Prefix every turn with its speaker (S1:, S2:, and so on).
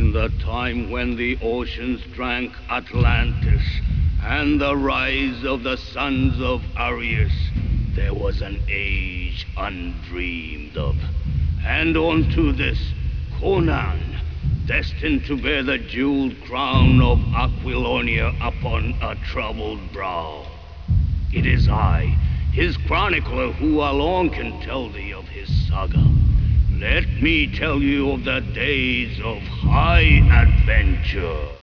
S1: In the time when the oceans drank Atlantis and the rise of the sons of Arius, there was an age undreamed of. And unto this, Conan, destined to bear the jeweled crown of Aquilonia upon a troubled brow. It is I, his chronicler, who alone can tell thee of his saga. Let me tell you of the days of high adventure.